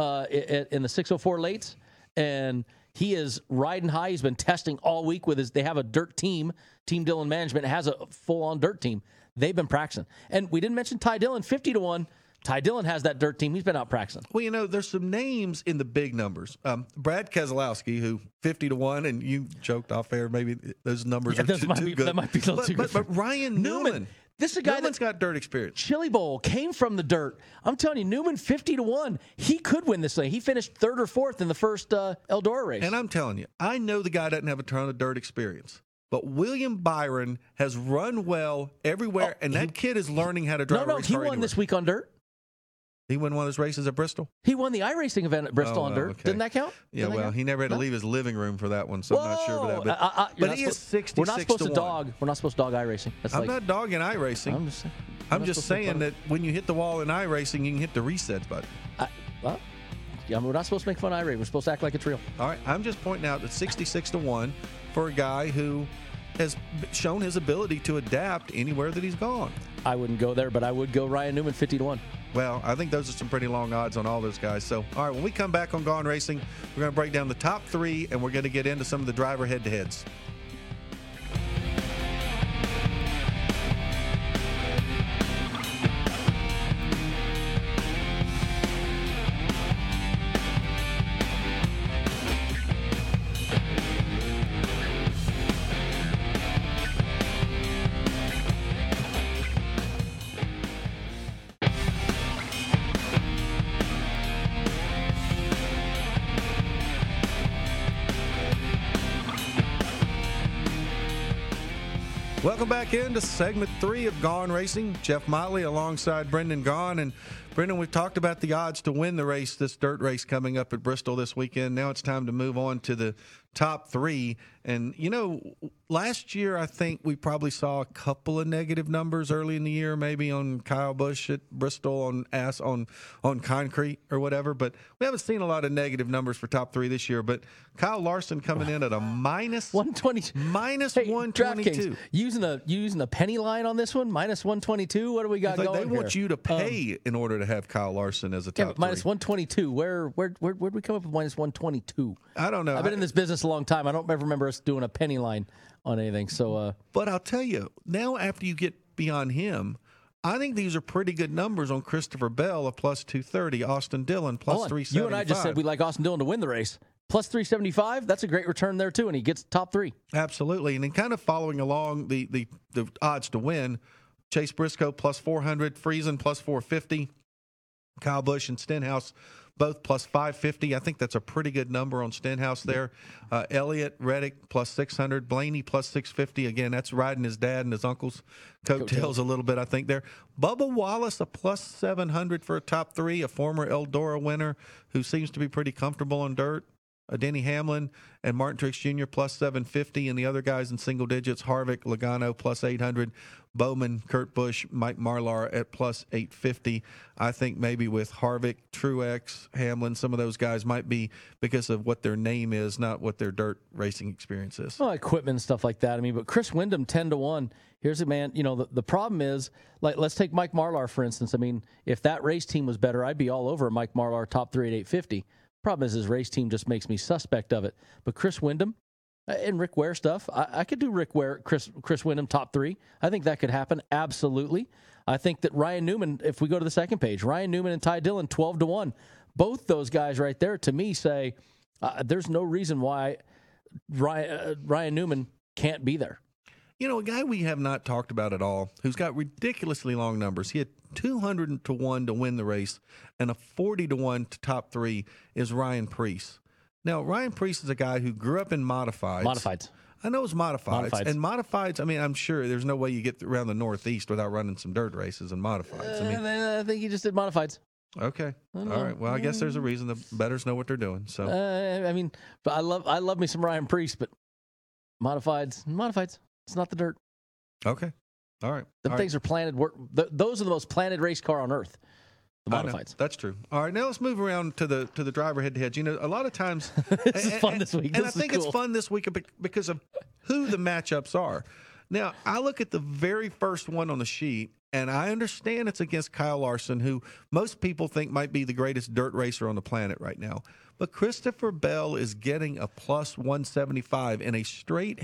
in the 604 Lates, and he is riding high. He's been testing all week with they have a dirt team. Team Dillon Management has a full-on dirt team. They've been practicing. And we didn't mention Ty Dillon, 50-1. Ty Dillon has that dirt team. He's been out practicing. Well, there's some names in the big numbers. Brad Keselowski, who 50-1, and you joked off air, maybe those numbers are too good. That might be a little too good. But Ryan Newman. This is a guy Newman's got dirt experience. Chili Bowl came from the dirt. I'm telling you, Newman, 50-1. He could win this thing. He finished 3rd or 4th in the first Eldora race. And I'm telling you, I know the guy doesn't have a ton of dirt experience. But William Byron has run well everywhere, and that kid is learning how to drive a race car he won anywhere. this week on dirt. He won one of those races at Bristol? He won the iRacing event at Bristol on dirt. Okay. Didn't that count? Yeah, he never had to leave his living room for that one, so I'm not sure about that. But he is 66 We're not supposed to 1. dog. We're not supposed to dog iRacing. I'm not dogging iRacing. I'm just saying that when you hit the wall in iRacing, you can hit the reset button. We're not supposed to make fun of iRacing. We're supposed to act like it's real. All right, I'm just pointing out that 66-1 for a guy who has shown his ability to adapt anywhere that he's gone. I wouldn't go there, but I would go Ryan Newman, 50-1. Well, I think those are some pretty long odds on all those guys. So, all right, when we come back on Gone Racing, we're going to break down the top 3, and we're going to get into some of the driver head-to-heads. Welcome back into segment 3 of Gone Racing. Jeff Motley alongside Brendan Gaughan. And Brendan, we've talked about the odds to win the race, this dirt race coming up at Bristol this weekend. Now it's time to move on to the top 3. And, last year I think we probably saw a couple of negative numbers early in the year, maybe on Kyle Busch at Bristol on concrete or whatever. But we haven't seen a lot of negative numbers for top 3 this year. But Kyle Larson coming in at a minus 120, minus hey, 122. Using a penny line on this one, minus 122. What do we got going They want you to pay in order to have Kyle Larson as a top 3. Minus 122. Where'd we come up with minus 122? I don't know. I've been in this business a long time. I don't ever remember us doing a penny line on anything. So, but I'll tell you now, after you get beyond him, I think these are pretty good numbers on Christopher Bell of plus 230, Austin Dillon plus 375. You and I just said we like Austin Dillon to win the race. Plus 375, that's a great return there too, and he gets top 3. Absolutely, and then kind of following along the odds to win, Chase Briscoe plus 400, Friesen plus 450, Kyle Busch and Stenhouse both plus 550. I think that's a pretty good number on Stenhouse there. Elliott, Reddick plus 600. Blaney plus 650. Again, that's riding his dad and his uncle's coattails a little bit, I think, there. Bubba Wallace, a plus 700 for a top three, a former Eldora winner who seems to be pretty comfortable on dirt. Denny Hamlin and Martin Truex Jr. plus 750, and the other guys in single digits, Harvick, Logano plus 800, Bowman, Kurt Busch, Mike Marlar at plus 850. I think maybe with Harvick, Truex, Hamlin, some of those guys might be because of what their name is, not what their dirt racing experience is. Well, equipment and stuff like that. I mean, but Chris Windom 10-1. Here's a man. You know, the problem is, like, let's take Mike Marlar for instance. I mean, if that race team was better, I'd be all over Mike Marlar top 3 at 850. Problem is his race team just makes me suspect of it. But Chris Windom and Rick Ware stuff, I could do Rick Ware, Chris Windom top 3. I think that could happen. Absolutely. I think that Ryan Newman, if we go to the second page, Ryan Newman and Ty Dillon 12-1. Both those guys right there to me say there's no reason why Ryan Newman can't be there. You know, a guy we have not talked about at all, who's got ridiculously long numbers. He had 200-1 to win the race and a 40-1 to top 3 is Ryan Preece. Now, Ryan Preece is a guy who grew up in modifieds. Modifieds. I know it's modifieds. And modifieds, I mean, I'm sure there's no way you get around the Northeast without running some dirt races and modifieds. I think he just did modifieds. Okay. All right. Well, I guess there's a reason. The bettors know what they're doing. So I mean, but I love me some Ryan Preece, but modifieds. It's not the dirt. Okay. All right. The things are planted. Those are the most planted race car on earth. The modifieds. That's true. All right. Now let's move around to the driver head-to-heads. You know, a lot of times this is fun this week. And I think it's fun this week because of who the matchups are. Now, I look at the very first one on the sheet, and I understand it's against Kyle Larson, who most people think might be the greatest dirt racer on the planet right now. But Christopher Bell is getting a plus 175 in a straight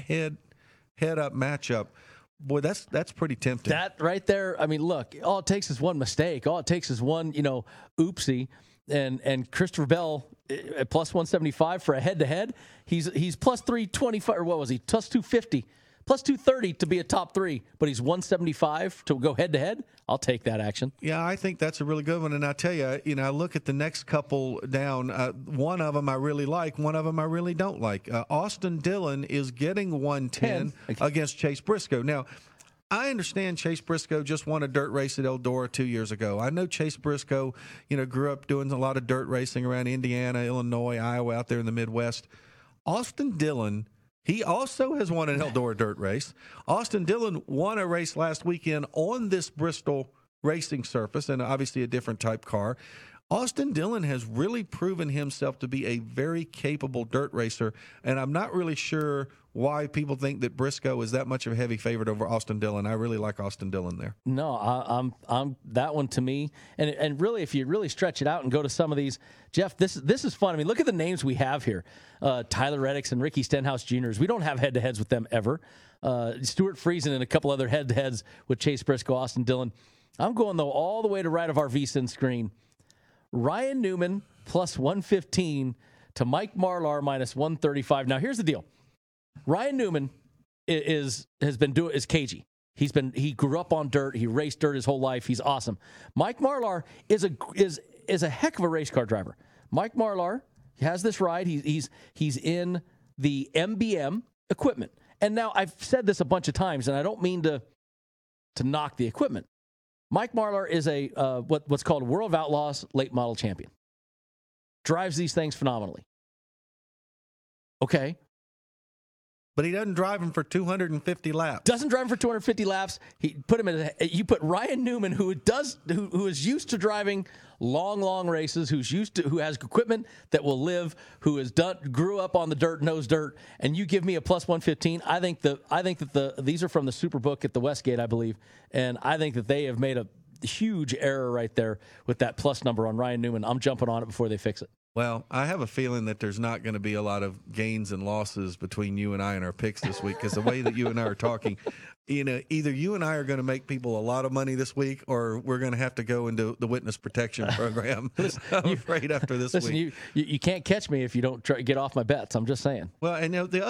head-up matchup. Boy, that's pretty tempting. That right there, I mean, look, all it takes is one mistake. All it takes is one, oopsie. And Christopher Bell at plus 175 for a head-to-head. He's plus 325, or what was he? Plus 250. Plus 230 to be a top 3, but he's 175 to go head-to-head. I'll take that action. Yeah, I think that's a really good one. And I tell you, I look at the next couple down. One of them I really like. One of them I really don't like. Austin Dillon is getting 110 against Chase Briscoe. Now, I understand Chase Briscoe just won a dirt race at Eldora 2 years ago. I know Chase Briscoe, grew up doing a lot of dirt racing around Indiana, Illinois, Iowa, out there in the Midwest. Austin Dillon, he also has won an Eldora dirt race. Austin Dillon won a race last weekend on this Bristol racing surface, and obviously a different type car. Austin Dillon has really proven himself to be a very capable dirt racer, and I'm not really sure why people think that Briscoe is that much of a heavy favorite over Austin Dillon. I really like Austin Dillon there. No, I'm that one to me. And really, if you really stretch it out and go to some of these, Jeff, this is fun. I mean, look at the names we have here: Tyler Reddick and Ricky Stenhouse Jr.'s. We don't have head-to-heads with them ever. Stuart Friesen and a couple other head-to-heads with Chase Briscoe, Austin Dillon. I'm going though all the way to right of our VSiN screen. Ryan Newman plus 115 to Mike Marlar minus 135. Now here's the deal. Ryan Newman is cagey. He grew up on dirt. He raced dirt his whole life. He's awesome. Mike Marlar is a heck of a race car driver. Mike Marlar has this ride. He's in the MBM equipment. And now I've said this a bunch of times, and I don't mean to knock the equipment. Mike Marlar is a what's called World of Outlaws late model champion. Drives these things phenomenally. Okay. But he doesn't drive him for 250 laps. Doesn't drive him for 250 laps. You put Ryan Newman, who is used to driving long races, who has equipment that will live, grew up on the dirt, knows dirt, and you give me a plus 115. I think that these are from the Superbook at the Westgate, I believe, and I think that they have made a huge error right there with that plus number on Ryan Newman. I'm jumping on it before they fix it. Well, I have a feeling that there's not going to be a lot of gains and losses between you and I and our picks this week, because the way that you and I are talking, either you and I are going to make people a lot of money this week, or we're going to have to go into the witness protection program. I'm afraid after this week. You can't catch me if you don't get off my bets. I'm just saying. Well, and the other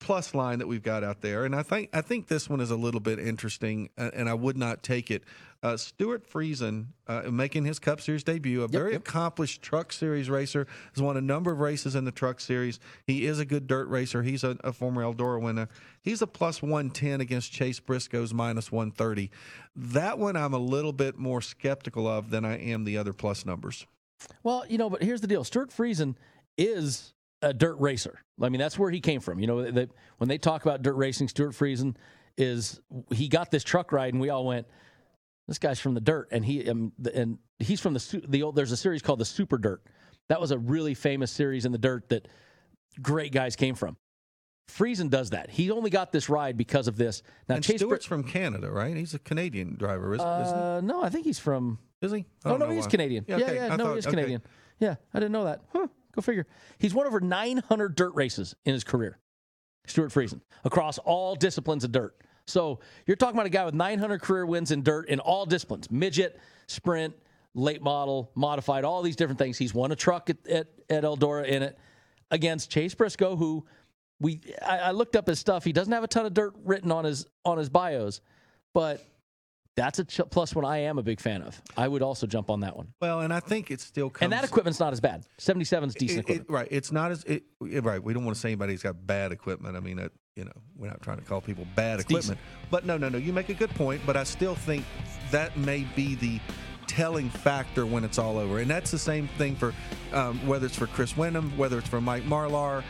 plus line that we've got out there, and I think this one is a little bit interesting, and I would not take it. Stuart Friesen, making his Cup Series debut, a very accomplished Truck Series racer, has won a number of races in the Truck Series. He is a good dirt racer. He's a former Eldora winner. He's a plus 110 against Chase Briscoe's minus 130. That one I'm a little bit more skeptical of than I am the other plus numbers. Well, but here's the deal. Stuart Friesen is a dirt racer. I mean, that's where he came from. When they talk about dirt racing, Stuart Friesen he got this truck ride, and we all went, this guy's from the dirt, and he's from the old. There's a series called the Super Dirt. That was a really famous series in the dirt that great guys came from. Friesen does that. He only got this ride because of this. Now, and Stewart's from Canada, right? He's a Canadian driver, isn't he? No, I think he's from. Is he? Oh no, he's Canadian. Yeah, he is Canadian. Yeah, I didn't know that. Huh, go figure. He's won over 900 dirt races in his career. Stuart Friesen, across all disciplines of dirt. So you're talking about a guy with 900 career wins in dirt in all disciplines: midget, sprint, late model, modified, all these different things. He's won a truck at Eldora in it against Chase Briscoe, who I looked up his stuff. He doesn't have a ton of dirt written on his bios, but that's a plus one I am a big fan of. I would also jump on that one. Well, and I think it still comes. And that equipment's not as bad. 77 is decent equipment. Right. It's not as right. We don't want to say anybody's got bad equipment. I mean, we're not trying to call people bad equipment. Decent. But no. You make a good point. But I still think that may be the telling factor when it's all over. And that's the same thing for whether it's for Chris Wyndham, whether it's for Mike Marlar,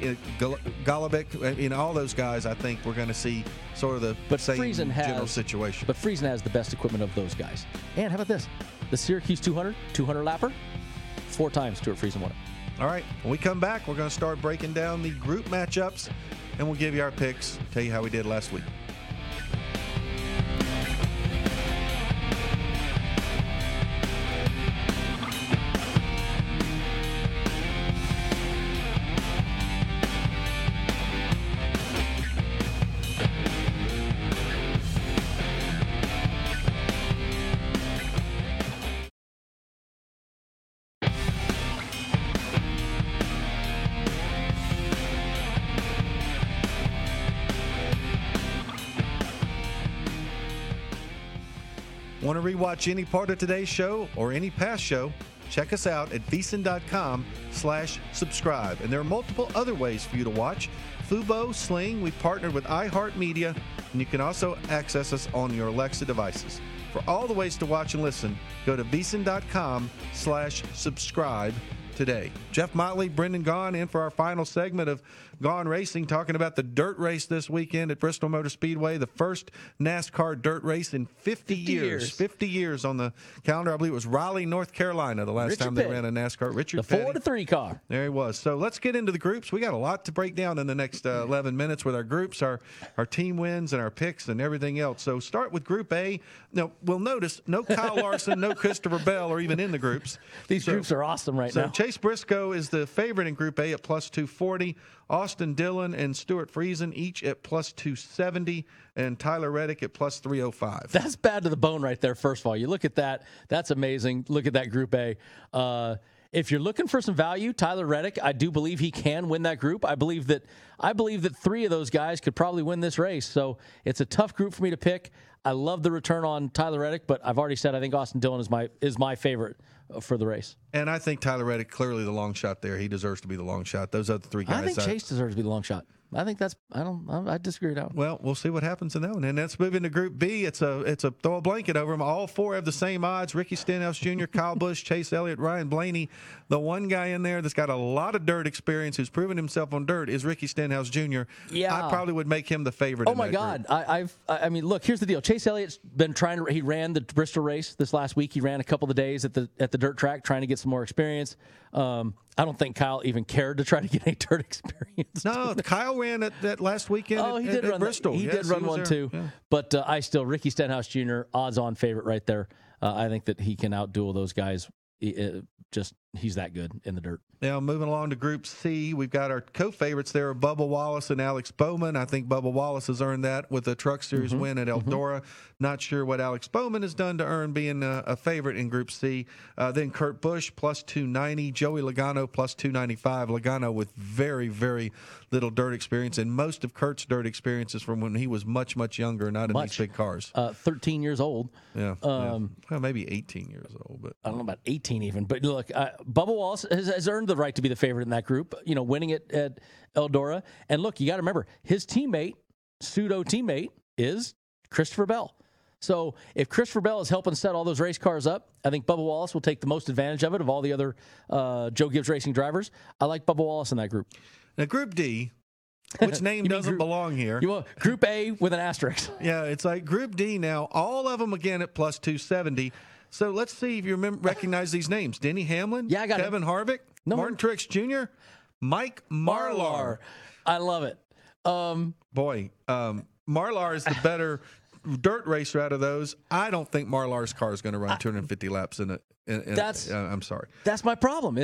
Golobic, all those guys. I think we're going to see sort of the same general situation. But Friesen has the best equipment of those guys. And how about this? The Syracuse 200 lapper, 4 times Stuart Friesen won it. All right. When we come back, we're going to start breaking down the group matchups, and we'll give you our picks, tell you how we did last week. Want to rewatch any part of today's show or any past show? Check us out at VSiN.com/subscribe. And there are multiple other ways for you to watch. Fubo, Sling, we partnered with iHeartMedia, and you can also access us on your Alexa devices. For all the ways to watch and listen, go to VSiN.com/subscribe today. Jeff Motley, Brendan Gaughan in for our final segment of Gaughan Racing, talking about the dirt race this weekend at Bristol Motor Speedway, the first NASCAR dirt race in 50 years. 50 years on the calendar. I believe it was Raleigh, North Carolina, the last time they ran a NASCAR. Richard Petty. The 4-3 car. There he was. So let's get into the groups. We got a lot to break down in the next 11 minutes with our groups, our team wins and our picks and everything else. So start with Group A. Now, we'll notice no Kyle Larson, no Christopher Bell are even in the groups. These groups are awesome now. So Chase Briscoe is the favorite in Group A at plus 240. Austin Dillon and Stuart Friesen each at plus 270, and Tyler Reddick at plus 305. That's bad to the bone right there, first of all. You look at that. That's amazing. Look at that Group A. If you're looking for some value, Tyler Reddick, I do believe he can win that group. I believe that 3 of those guys could probably win this race. So it's a tough group for me to pick. I love the return on Tyler Reddick, but I've already said I think Austin Dillon is my favorite for the race. And I think Tyler Reddick, clearly the long shot there. He deserves to be the long shot. Those other 3 guys. I think Chase deserves to be the long shot. I think I disagree with that. Well, we'll see what happens in that one. And let's move into Group B. It's a throw a blanket over them. All 4 have the same odds. Ricky Stenhouse Jr., Kyle Busch, Chase Elliott, Ryan Blaney. The one guy in there that's got a lot of dirt experience, who's proven himself on dirt, is Ricky Stenhouse Jr. Yeah. I probably would make him the favorite. Oh my God! I mean, look. Here's the deal. Chase Elliott's been trying to. He ran the Bristol race this last week. He ran a couple of days at the dirt track, trying to get some more experience. I don't think Kyle even cared to try to get any dirt experience. No, Kyle ran that last weekend at Bristol. He did run one too. Yeah. But Ricky Stenhouse Jr., odds-on favorite right there. I think that he can outduel those guys just he's that good in the dirt. Now, moving along to Group C, we've got our co-favorites there, Bubba Wallace and Alex Bowman. I think Bubba Wallace has earned that with a Truck Series win at Eldora. Not sure what Alex Bowman has done to earn being a favorite in Group C. Then Kurt Busch, plus 290. Joey Logano, plus 295. Logano with very, very little dirt experience, and most of Kurt's dirt experience is from when he was much, much younger, not in these big cars. 13 years old. Yeah. Well, maybe 18 years old. But I don't know about 18 even. But look, Bubba Wallace has earned the right to be the favorite in that group, winning it at Eldora. And look, you got to remember, his pseudo teammate, is Christopher Bell. So if Christopher Bell is helping set all those race cars up, I think Bubba Wallace will take the most advantage of it of all the other Joe Gibbs Racing drivers. I like Bubba Wallace in that group. Now, Group D, which name doesn't belong here. You want Group A with an asterisk. Yeah, it's like Group D now. All of them, again, at plus 270. So let's see if you recognize these names. Denny Hamlin, yeah, I got Kevin Harvick, Martin Truex Jr., Mike Marlar. I love it. Marlar is the better dirt racer out of those. I don't think Marlar's car is going to run 250 laps in it. I'm sorry. That's my problem.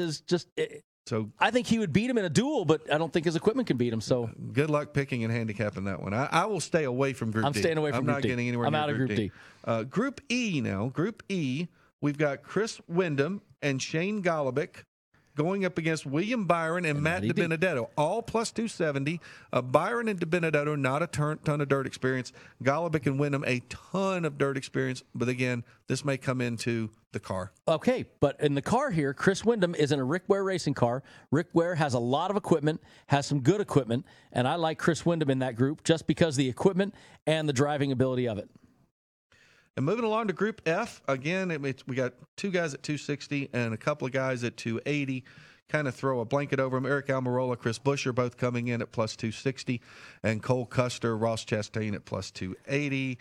So I think he would beat him in a duel, but I don't think his equipment can beat him. So good luck picking and handicapping that one. I will stay away from Group D. I'm staying away from Group D. I'm not getting anywhere near I'm out of Group D. Group E now. Group E, we've got Chris Windom and Shane Golobic going up against William Byron and Matt DiBenedetto, all plus 270. Byron and DiBenedetto, not a ton of dirt experience. Golobic and Windom, a ton of dirt experience. But again, this may come into the car. Okay, but in the car here, Chris Windom is in a Rick Ware racing car. Rick Ware has a lot of equipment, has some good equipment, and I like Chris Windom in that group just because of the equipment and the driving ability of it. And moving along to Group F, again, we got two guys at 260 and a couple of guys at 280. Kind of throw a blanket over them. Eric Almirola, Chris Buescher both coming in at plus 260, and Cole Custer, Ross Chastain at plus 280.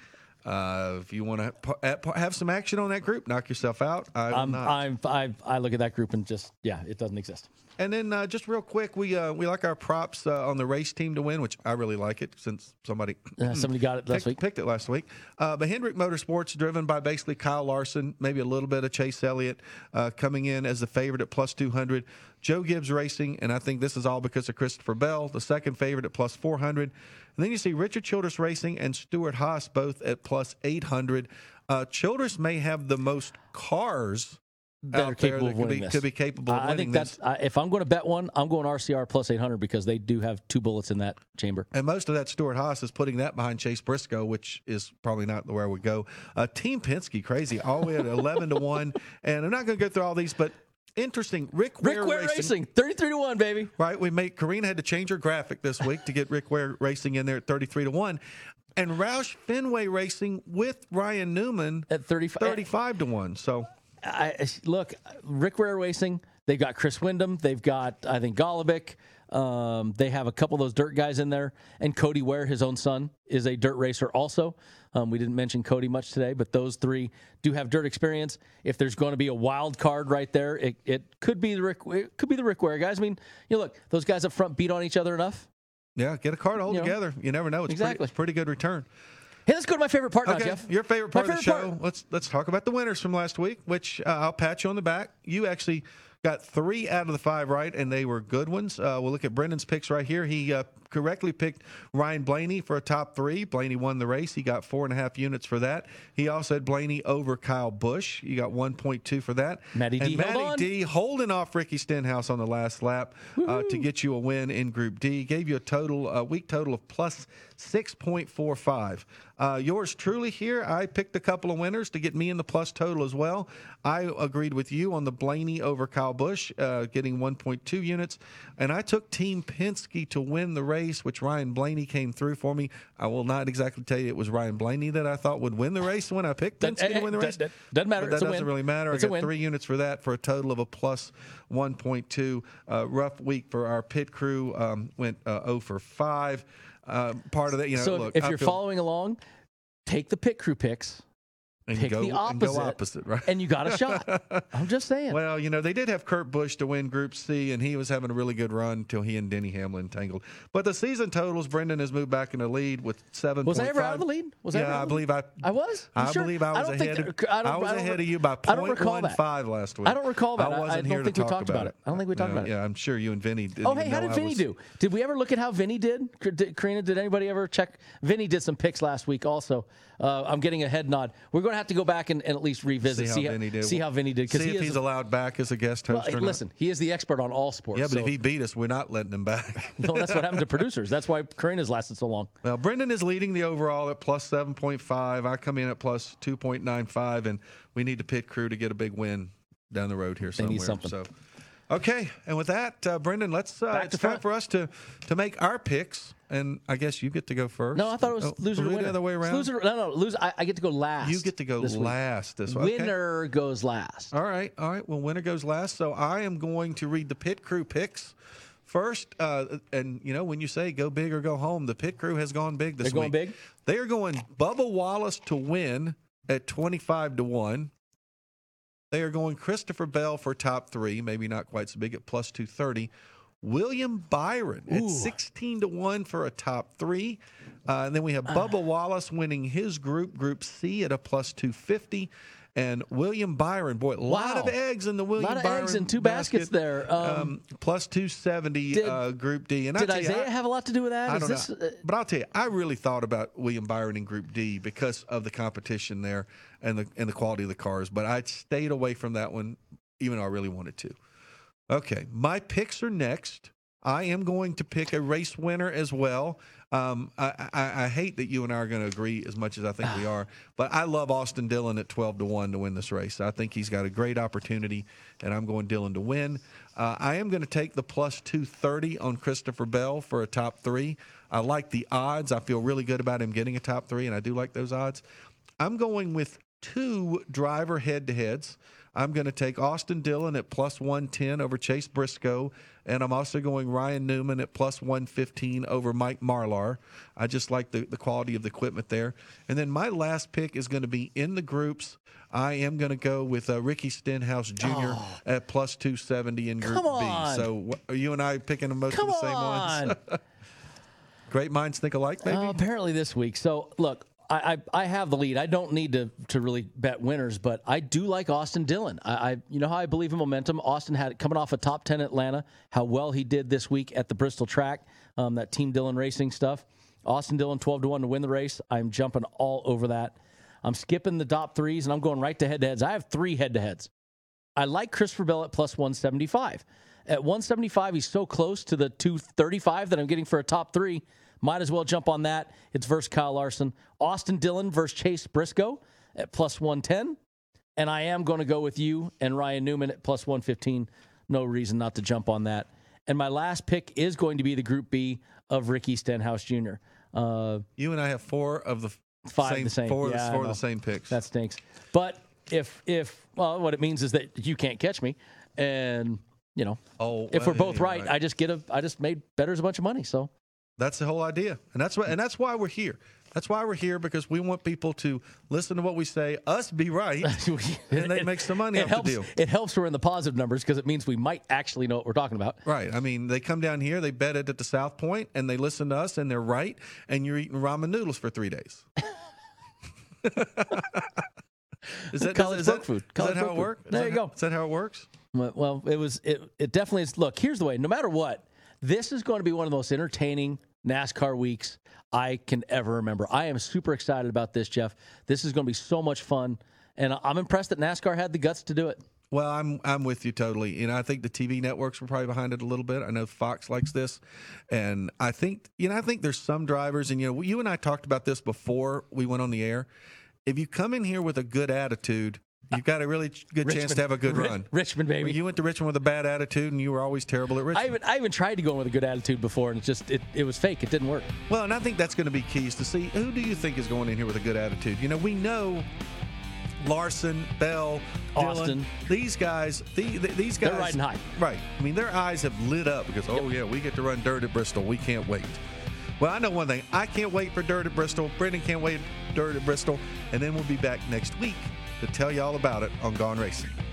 If you want to have some action on that group, knock yourself out. I look at that group and just, it doesn't exist. And then just real quick, we like our props on the race team to win, which I really like it since somebody got it last week. Picked it last week. But Hendrick Motorsports, driven by basically Kyle Larson, maybe a little bit of Chase Elliott, coming in as the favorite at plus 200. Joe Gibbs Racing, and I think this is all because of Christopher Bell, the second favorite at plus 400. And then you see Richard Childress Racing and Stuart Haas both at plus 800. Childress may have the most cars that are capable of winning this. Could be capable of winning this. I think if I'm going to bet one, I'm going RCR plus 800 because they do have two bullets in that chamber. And most of that Stuart Haas is putting that behind Chase Briscoe, which is probably not where I would go. Team Penske, crazy, all the way at 11-1. And I'm not going to go through all these, but interesting. Rick Ware Racing, 33-1, baby. Right, Karina had to change her graphic this week to get Rick Ware Racing in there at 33-1. And Roush Fenway Racing with Ryan Newman at 35-1. So look, Rick Ware Racing, they've got Chris Windom, they've got, I think, Golobic. They have a couple of those dirt guys in there. And Cody Ware, his own son, is a dirt racer also. We didn't mention Cody much today, but those three do have dirt experience. If there's going to be a wild card right there, it could be the Rick Ware guys. I mean, look, those guys up front beat on each other enough. Yeah, get a car to hold together. You never know. It's exactly. Pretty good return. Hey, let's go to my favorite part now, Jeff. Your favorite part of the show. Let's talk about the winners from last week, which I'll pat you on the back. You actually got 3 out of the 5 right, and they were good ones. We'll look at Brendan's picks right here. He correctly picked Ryan Blaney for a top 3. Blaney won the race. He got 4.5 units for that. He also had Blaney over Kyle Busch. He got 1.2 for that. Matty D holding off Ricky Stenhouse on the last lap to get you a win in Group D. Gave you a week total of plus 6.45. Yours truly here, I picked a couple of winners to get me in the plus total as well. I agreed with you on the Blaney over Kyle Busch, getting 1.2 units. And I took Team Penske to win the race, which Ryan Blaney came through for me. I will not exactly tell you it was Ryan Blaney that I thought would win the race when I picked Penske to win the race. Doesn't matter. But that doesn't really matter. I got 3 units for that for a total of a plus 1.2. Rough week for our pit crew. Went 0 for 5. Part of that, so look, if you're following along, take the pit crew picks, And pick the opposite, and go opposite, right? And you got a shot. I'm just saying. Well, they did have Kurt Busch to win Group C, and he was having a really good run until he and Denny Hamlin tangled. But the season totals, Brendan has moved back in the lead with 7.5. Was I ever out of the lead? I believe I was. I believe I was ahead of you by 0.15 last week. I don't recall that. I wasn't I here don't think to we talk talked about it. I don't think we talked about it. Yeah, I'm sure you and Vinny did. Oh, hey, how did Vinny do? Did we ever look at how Vinny did? Karina, did anybody ever check? Vinny did some picks last week also. I'm getting a head nod. We're going to have to go back and at least revisit, see how Vinny did. See if he's allowed back as a guest host or not. Listen, he is the expert on all sports. Yeah, but if he beat us, we're not letting him back. No, that's what happened to producers. That's why Karina's lasted so long. Well, Brendan is leading the overall at plus 7.5. I come in at plus 2.95, and we need the pit crew to get a big win down the road here somewhere. They need something. So, okay, and with that, Brendan, it's time for us to make our picks. And I guess you get to go first. No, I thought it was loser to winner. The other way around? Loser. I get to go last. You get to go last this week. Winner goes last. All right. Well, winner goes last. So I am going to read the pit crew picks first. And, when you say go big or go home, the pit crew has gone big this week. They're going big? They are going Bubba Wallace to win at 25-1. They are going Christopher Bell for top 3, maybe not quite so big, at plus 230. William Byron at 16-1 for a top 3. And then we have Bubba Wallace winning his Group C at a plus 250. And William Byron, boy, a lot of eggs in the William Byron. A lot of eggs in two baskets there. Plus 270 Group D. And did Isaiah have a lot to do with that? I don't know. But I'll tell you, I really thought about William Byron in Group D because of the competition there and the quality of the cars. But I stayed away from that one, even though I really wanted to. Okay, my picks are next. I am going to pick a race winner as well. I hate that you and I are going to agree as much as I think we are, but I love Austin Dillon at 12-1 to win this race. I think he's got a great opportunity, and I'm going Dillon to win. I am going to take the plus 230 on Christopher Bell for a top 3. I like the odds. I feel really good about him getting a top 3, and I do like those odds. I'm going with 2 driver head-to-heads. I'm going to take Austin Dillon at plus 110 over Chase Briscoe, and I'm also going Ryan Newman at plus 115 over Mike Marlar. I just like the quality of the equipment there. And then my last pick is going to be in the groups. I am going to go with Ricky Stenhouse Jr. At plus 270 in Group B. So are you and I picking most of the same ones? Great minds think alike, maybe? Apparently this week. So, look. I have the lead. I don't need to really bet winners, but I do like Austin Dillon. You know how I believe in momentum. Austin had coming off a top 10 Atlanta, how well he did this week at the Bristol track, that Team Dillon Racing stuff. Austin Dillon 12-1 to win the race. I'm jumping all over that. I'm skipping the top 3s, and I'm going right to head-to-heads. I have 3 head-to-heads. I like Christopher Bell at plus 175. At 175, he's so close to the 235 that I'm getting for a top 3. Might as well jump on that. It's versus Kyle Larson. Austin Dillon versus Chase Briscoe at plus 110. And I am going to go with you and Ryan Newman at plus 115. No reason not to jump on that. And my last pick is going to be the Group B of Ricky Stenhouse Jr. You and I have 4 of the 5 same. Four of the same picks. That stinks. But if what it means is that you can't catch me, and if we're both right, I just made bettors a bunch of money. So. That's the whole idea, and that's why we're here. That's why we're here, because we want people to listen to what we say, us be right, and they make some money off the deal. It helps we're in the positive numbers because it means we might actually know what we're talking about. Right. I mean, they come down here, they bet it at the South Point, and they listen to us, and they're right, and you're eating ramen noodles for 3 days. Is that how it works? There you go. Is that how it works? Well, it definitely is. Look, here's the way. No matter what, this is going to be one of the most entertaining NASCAR weeks I can ever remember. I am super excited about this, Jeff. This is going to be so much fun, and I'm impressed that NASCAR had the guts to do it. Well, I'm with you totally. I think the TV networks were probably behind it a little bit. I know Fox likes this, and I think there's some drivers, and you and I talked about this before we went on the air. If you come in here with a good attitude, you've got a really good chance to have a good run. Richmond, baby. When you went to Richmond with a bad attitude, and you were always terrible at Richmond. I even tried to go in with a good attitude before, and it was fake. It didn't work. Well, and I think that's going to be keys to see who do you think is going in here with a good attitude. We know Larson, Bell, Austin, Dillon, these guys, they're riding high. Right. I mean, their eyes have lit up because, we get to run dirt at Bristol. We can't wait. Well, I know one thing. I can't wait for Dirt at Bristol. Brendan can't wait for Dirt at Bristol. And then we'll be back next week to tell you all about it on Gone Racing.